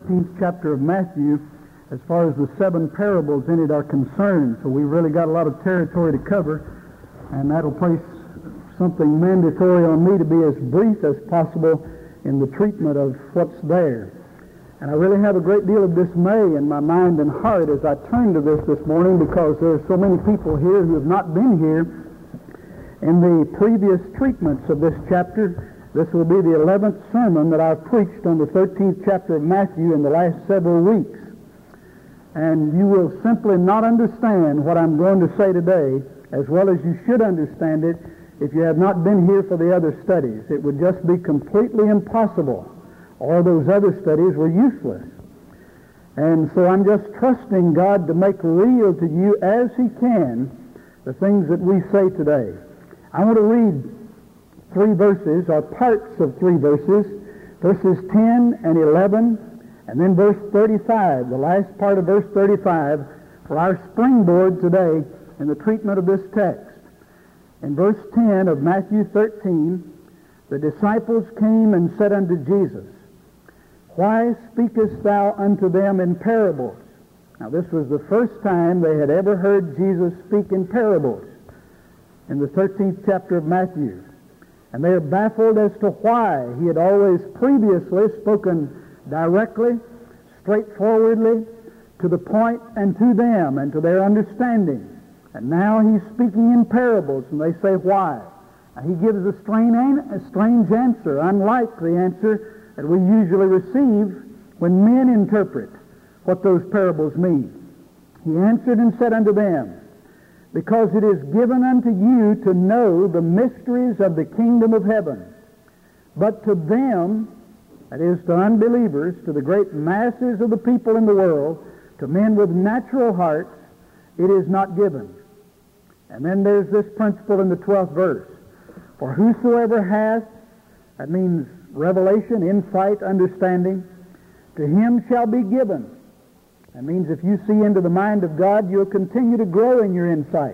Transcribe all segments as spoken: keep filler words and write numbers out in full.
thirteenth chapter of Matthew as far as the seven parables in it are concerned. So we've really got a lot of territory to cover, and that'll place something mandatory on me to be as brief as possible in the treatment of what's there. And I really have a great deal of dismay in my mind and heart as I turn to this this morning, because there are so many people here who have not been here in the previous treatments of this chapter. This will be the eleventh sermon that I've preached on the thirteenth chapter of Matthew in the last several weeks. And you will simply not understand what I'm going to say today as well as you should understand it if you have not been here for the other studies. It would just be completely impossible. All those other studies were useless. And so I'm just trusting God to make real to you as He can the things that we say today. I want to read three verses, or parts of three verses, verses ten and eleven, and then verse thirty-five, the last part of verse thirty-five, for our springboard today in the treatment of this text. In verse ten of Matthew thirteen, the disciples came and said unto Jesus, Why speakest thou unto them in parables? Now this was the first time they had ever heard Jesus speak in parables in the thirteenth chapter of Matthew. And they are baffled as to why he had always previously spoken directly, straightforwardly, to the point and to them and to their understanding. And now he's speaking in parables, and they say, why? Now he gives a strange, a strange answer, unlike the answer that we usually receive when men interpret what those parables mean. He answered and said unto them, Because it is given unto you to know the mysteries of the kingdom of heaven. But to them, that is, to unbelievers, to the great masses of the people in the world, to men with natural hearts, it is not given. And then there's this principle in the twelfth verse. For whosoever hath, that means revelation, insight, understanding, to him shall be given. That means if you see into the mind of God, you'll continue to grow in your insight.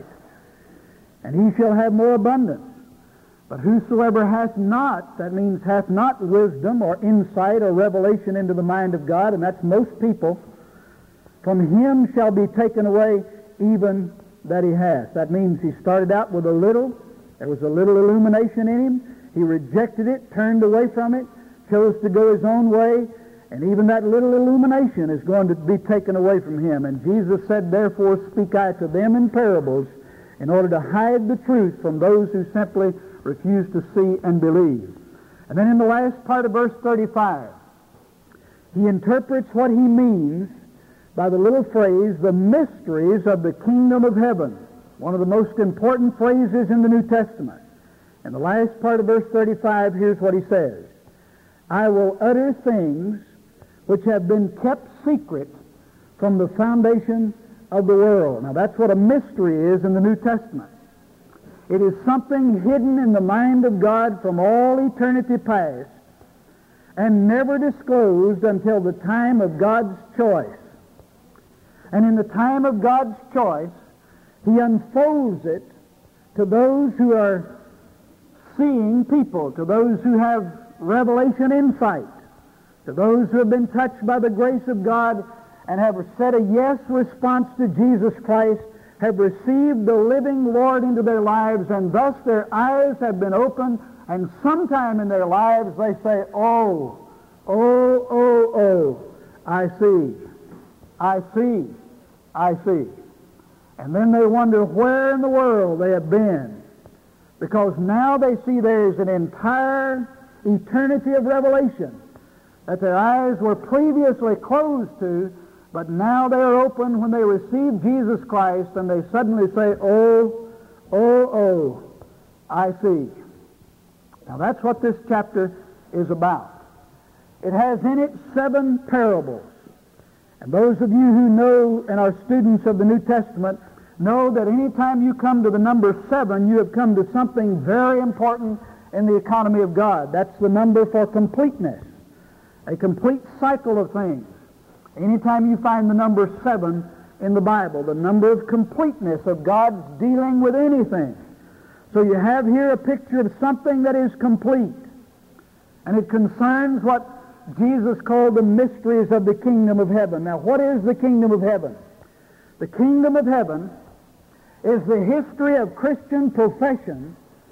And he shall have more abundance. But whosoever hath not, that means hath not wisdom or insight or revelation into the mind of God, and that's most people, from him shall be taken away even that he hath. That means he started out with a little, there was a little illumination in him, he rejected it, turned away from it, chose to go his own way, and even that little illumination is going to be taken away from him. And Jesus said, Therefore speak I to them in parables, in order to hide the truth from those who simply refuse to see and believe. And then in the last part of verse thirty-five, he interprets what he means by the little phrase, the mysteries of the kingdom of heaven. One of the most important phrases in the New Testament. In the last part of verse thirty-five, here's what he says. I will utter things which have been kept secret from the foundation of the world. Now that's what a mystery is in the New Testament. It is something hidden in the mind of God from all eternity past and never disclosed until the time of God's choice. And in the time of God's choice, he unfolds it to those who are seeing people, to those who have revelation insight, to those who have been touched by the grace of God and have said a yes response to Jesus Christ, have received the living Lord into their lives, and thus their eyes have been opened, and sometime in their lives they say, oh, oh, oh, oh, I see, I see, I see. And then they wonder where in the world they have been, because now they see there's an entire eternity of revelation that their eyes were previously closed to, but now they are open when they receive Jesus Christ, and they suddenly say, oh, oh, oh, I see. Now that's what this chapter is about. It has in it seven parables. And those of you who know and are students of the New Testament know that any time you come to the number seven, you have come to something very important in the economy of God. That's the number for completeness, a complete cycle of things. Anytime you find the number seven in the Bible, the number of completeness of God's dealing with anything. So you have here a picture of something that is complete. And it concerns what Jesus called the mysteries of the kingdom of heaven. Now, what is the kingdom of heaven? The kingdom of heaven is the history of Christian profession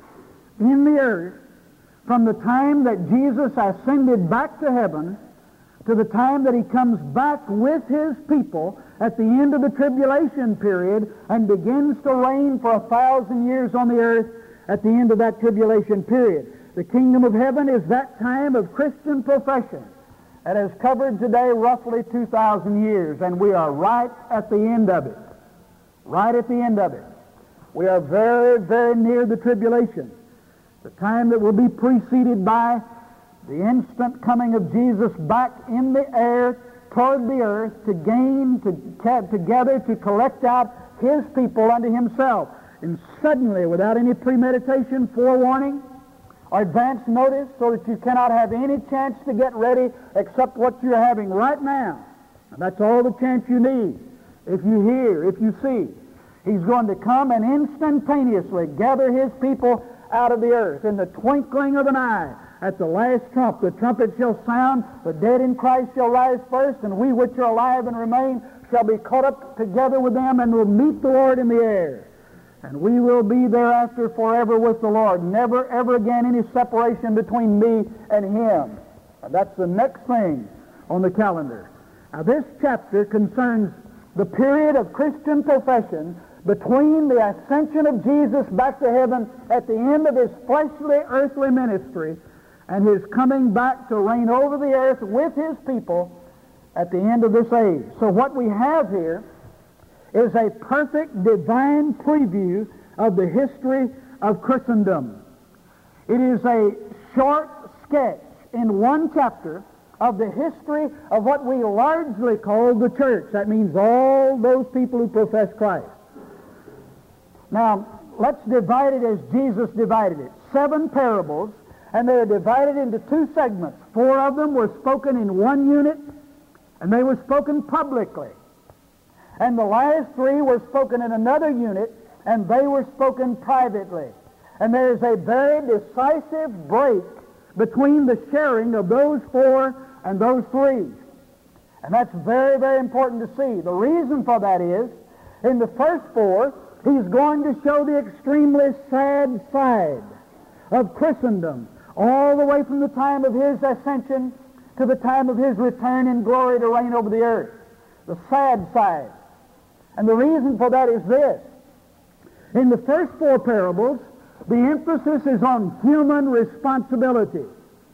in the earth from the time that Jesus ascended back to heaven to the time that He comes back with His people at the end of the tribulation period and begins to reign for a thousand years on the earth at the end of that tribulation period. The kingdom of heaven is that time of Christian profession. It has covered today roughly two thousand years, and we are right at the end of it. Right at the end of it. We are very, very near the tribulation. The time that will be preceded by the instant coming of Jesus back in the air toward the earth to gain, to together to collect out His people unto Himself. And suddenly, without any premeditation, forewarning, or advance notice, so that you cannot have any chance to get ready except what you're having right now. And that's all the chance you need. If you hear, if you see, He's going to come and instantaneously gather His people out of the earth in the twinkling of an eye. At the last trump, the trumpet shall sound, the dead in Christ shall rise first, and we which are alive and remain shall be caught up together with them and will meet the Lord in the air. And we will be thereafter forever with the Lord. Never, ever again any separation between me and Him. And that's the next thing on the calendar. Now, this chapter concerns the period of Christian profession between the ascension of Jesus back to heaven at the end of His fleshly, earthly ministry and His coming back to reign over the earth with His people at the end of this age. So what we have here is a perfect divine preview of the history of Christendom. It is a short sketch in one chapter of the history of what we largely call the church. That means all those people who profess Christ. Now, let's divide it as Jesus divided it. Seven parables, and they are divided into two segments. Four of them were spoken in one unit, and they were spoken publicly. And the last three were spoken in another unit, and they were spoken privately. And there is a very decisive break between the sharing of those four and those three. And that's very, very important to see. The reason for that is, in the first four, He's going to show the extremely sad side of Christendom, all the way from the time of His ascension to the time of His return in glory to reign over the earth. The sad side. And the reason for that is this. In the first four parables, the emphasis is on human responsibility.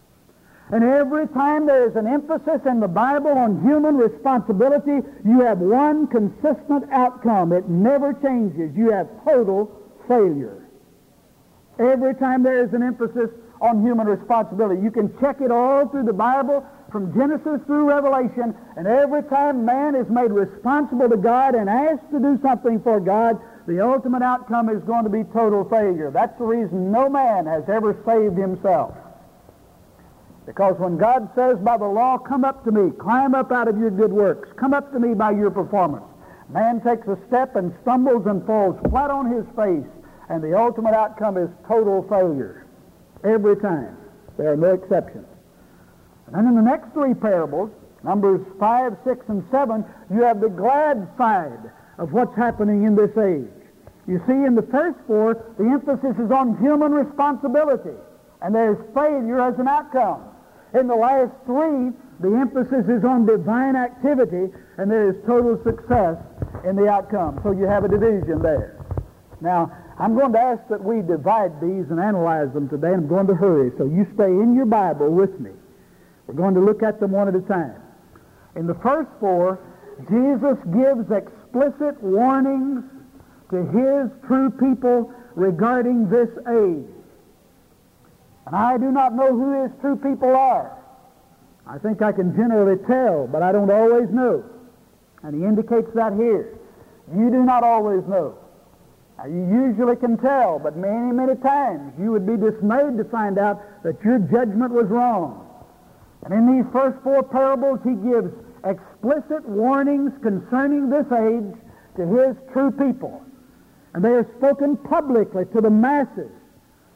And every time there is an emphasis in the Bible on human responsibility, you have one consistent outcome. It never changes. You have total failure. Every time there is an emphasis on human responsibility. You can check it all through the Bible, from Genesis through Revelation, and every time man is made responsible to God and asked to do something for God, the ultimate outcome is going to be total failure. That's the reason no man has ever saved himself. Because when God says by the law, come up to me, climb up out of your good works, come up to me by your performance, man takes a step and stumbles and falls flat on his face, and the ultimate outcome is total failure. Every time. There are no exceptions. And then in the next three parables, Numbers five, six, and seven, you have the glad side of what's happening in this age. You see, in the first four, the emphasis is on human responsibility, and there's failure as an outcome. In the last three, the emphasis is on divine activity, and there is total success in the outcome. So you have a division there. Now, I'm going to ask that we divide these and analyze them today. I'm going to hurry, so you stay in your Bible with me. We're going to look at them one at a time. In the first four, Jesus gives explicit warnings to His true people regarding this age. And I do not know who His true people are. I think I can generally tell, but I don't always know. And He indicates that here. You do not always know. Now, you usually can tell, but many, many times you would be dismayed to find out that your judgment was wrong. And in these first four parables, He gives explicit warnings concerning this age to His true people. And they are spoken publicly to the masses.